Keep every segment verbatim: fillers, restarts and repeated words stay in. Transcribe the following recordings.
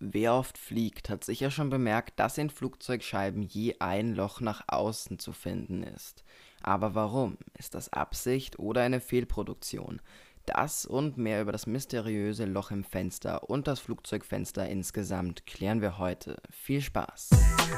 Wer oft fliegt, hat sicher schon bemerkt, dass in Flugzeugscheiben je ein Loch nach außen zu finden ist. Aber warum? Ist das Absicht oder eine Fehlproduktion? Das und mehr über das mysteriöse Loch im Fenster und das Flugzeugfenster insgesamt klären wir heute. Viel Spaß!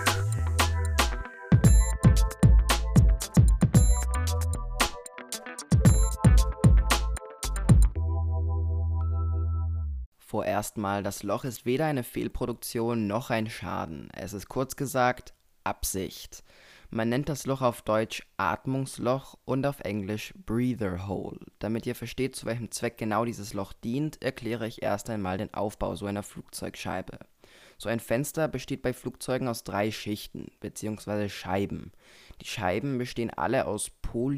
Vorerst mal, das Loch ist weder eine Fehlproduktion noch ein Schaden. Es ist kurz gesagt Absicht. Man nennt das Loch auf Deutsch Atmungsloch und auf Englisch Breather Hole. Damit ihr versteht, zu welchem Zweck genau dieses Loch dient, erkläre ich erst einmal den Aufbau so einer Flugzeugscheibe. So ein Fenster besteht bei Flugzeugen aus drei Schichten bzw. Scheiben. Die Scheiben bestehen alle aus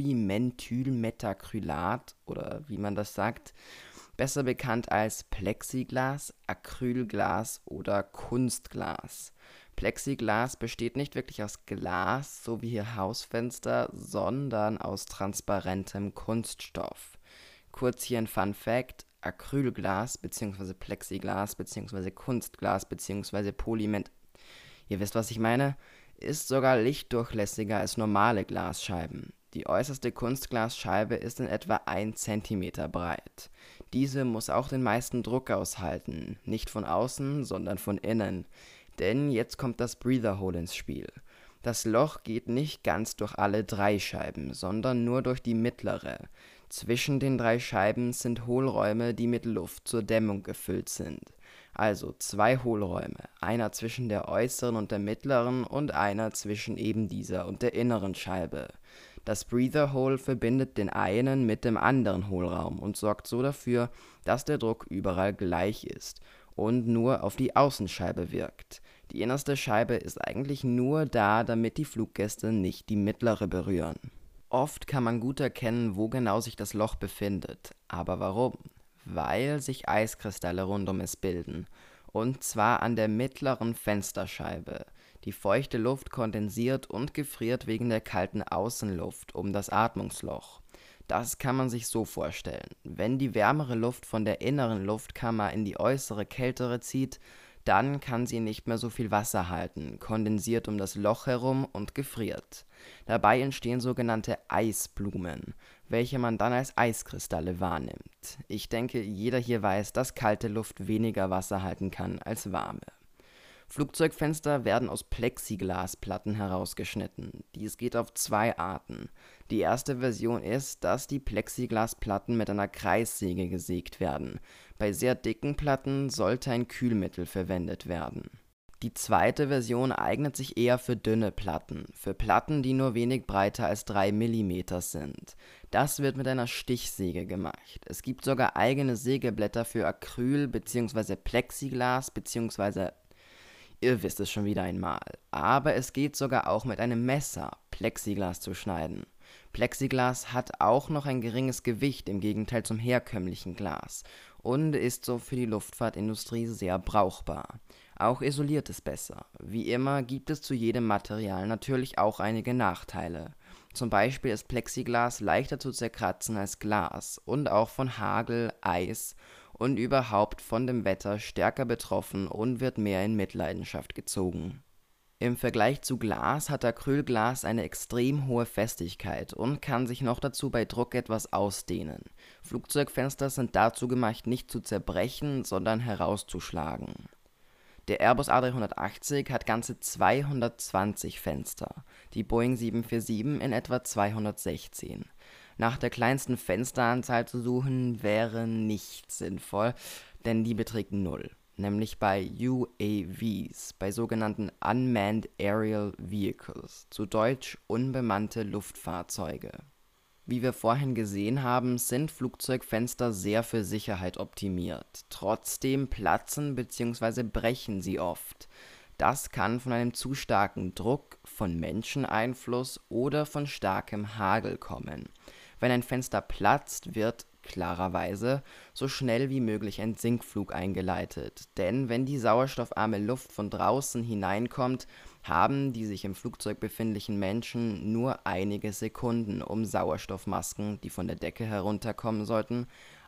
Polymethylmethacrylat oder wie man das sagt, besser bekannt als Plexiglas, Acrylglas oder Kunstglas. Plexiglas besteht nicht wirklich aus Glas, so wie hier Hausfenster, sondern aus transparentem Kunststoff. Kurz hier ein Fun Fact: Acrylglas bzw. Plexiglas bzw. Kunstglas bzw. Polymet, ihr wisst, was ich meine, ist sogar lichtdurchlässiger als normale Glasscheiben. Die äußerste Kunstglasscheibe ist in etwa ein Zentimeter breit. Diese muss auch den meisten Druck aushalten, nicht von außen, sondern von innen. Denn jetzt kommt das Breather Hole ins Spiel. Das Loch geht nicht ganz durch alle drei Scheiben, sondern nur durch die mittlere. Zwischen den drei Scheiben sind Hohlräume, die mit Luft zur Dämmung gefüllt sind. Also zwei Hohlräume, einer zwischen der äußeren und der mittleren und einer zwischen eben dieser und der inneren Scheibe. Das Breather Hole verbindet den einen mit dem anderen Hohlraum und sorgt so dafür, dass der Druck überall gleich ist und nur auf die Außenscheibe wirkt. Die innerste Scheibe ist eigentlich nur da, damit die Fluggäste nicht die mittlere berühren. Oft kann man gut erkennen, wo genau sich das Loch befindet. Aber warum? Weil sich Eiskristalle rund um es bilden. Und zwar an der mittleren Fensterscheibe. Die feuchte Luft kondensiert und gefriert wegen der kalten Außenluft um das Atmungsloch. Das kann man sich so vorstellen: Wenn die wärmere Luft von der inneren Luftkammer in die äußere kältere zieht, dann kann sie nicht mehr so viel Wasser halten, kondensiert um das Loch herum und gefriert. Dabei entstehen sogenannte Eisblumen, welche man dann als Eiskristalle wahrnimmt. Ich denke, jeder hier weiß, dass kalte Luft weniger Wasser halten kann als warme. Flugzeugfenster werden aus Plexiglasplatten herausgeschnitten. Dies geht auf zwei Arten. Die erste Version ist, dass die Plexiglasplatten mit einer Kreissäge gesägt werden. Bei sehr dicken Platten sollte ein Kühlmittel verwendet werden. Die zweite Version eignet sich eher für dünne Platten, für Platten, die nur wenig breiter als drei Millimeter sind. Das wird mit einer Stichsäge gemacht. Es gibt sogar eigene Sägeblätter für Acryl bzw. Plexiglas bzw. Ihr wisst es schon wieder einmal. Aber es geht sogar auch mit einem Messer, Plexiglas zu schneiden. Plexiglas hat auch noch ein geringes Gewicht im Gegenteil zum herkömmlichen Glas und ist so für die Luftfahrtindustrie sehr brauchbar. Auch isoliert es besser. Wie immer gibt es zu jedem Material natürlich auch einige Nachteile. Zum Beispiel ist Plexiglas leichter zu zerkratzen als Glas und auch von Hagel, Eis und überhaupt von dem Wetter stärker betroffen und wird mehr in Mitleidenschaft gezogen. Im Vergleich zu Glas hat Acrylglas eine extrem hohe Festigkeit und kann sich noch dazu bei Druck etwas ausdehnen. Flugzeugfenster sind dazu gemacht, nicht zu zerbrechen, sondern herauszuschlagen. Der Airbus A dreihundertachtzig hat ganze zweihundertzwanzig Fenster, die Boeing sieben vier sieben in etwa zweihundertsechzehn. Nach der kleinsten Fensteranzahl zu suchen wäre nicht sinnvoll, denn die beträgt null, nämlich bei U A Vs, bei sogenannten Unmanned Aerial Vehicles, zu Deutsch unbemannte Luftfahrzeuge. Wie wir vorhin gesehen haben, sind Flugzeugfenster sehr für Sicherheit optimiert. Trotzdem platzen bzw. brechen sie oft. Das kann von einem zu starken Druck, von Menscheneinfluss oder von starkem Hagel kommen. Wenn ein Fenster platzt, wird klarerweise so schnell wie möglich ein Sinkflug eingeleitet. Denn wenn die sauerstoffarme Luft von draußen hineinkommt, haben die sich im Flugzeug befindlichen Menschen nur einige Sekunden, um Sauerstoffmasken, die von der Decke herunterkommen sollten,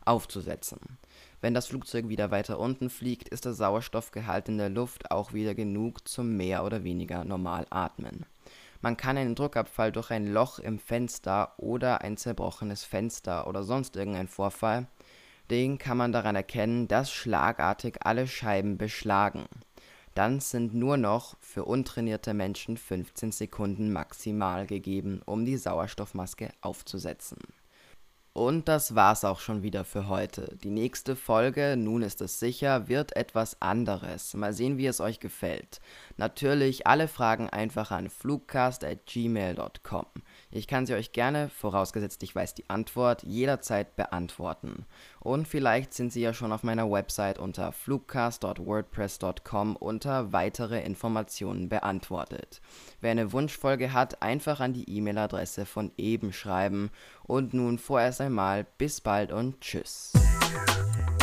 aufzusetzen. Wenn das Flugzeug wieder weiter unten fliegt, ist der Sauerstoffgehalt in der Luft auch wieder genug zum mehr oder weniger normal atmen. Man kann einen Druckabfall durch ein Loch im Fenster oder ein zerbrochenes Fenster oder sonst irgendein Vorfall, den kann man daran erkennen, dass schlagartig alle Scheiben beschlagen. Dann sind nur noch für untrainierte Menschen fünfzehn Sekunden maximal gegeben, um die Sauerstoffmaske aufzusetzen. Und das war's auch schon wieder für heute. Die nächste Folge, nun ist es sicher, wird etwas anderes. Mal sehen, wie es euch gefällt. Natürlich alle Fragen einfach an flugcast at gmail dot com. Ich kann sie euch gerne, vorausgesetzt ich weiß die Antwort, jederzeit beantworten. Und vielleicht sind sie ja schon auf meiner Website unter flugcast dot wordpress dot com unter weitere Informationen beantwortet. Wer eine Wunschfolge hat, einfach an die E-Mail-Adresse von eben schreiben. Und nun vorerst einmal bis bald und tschüss.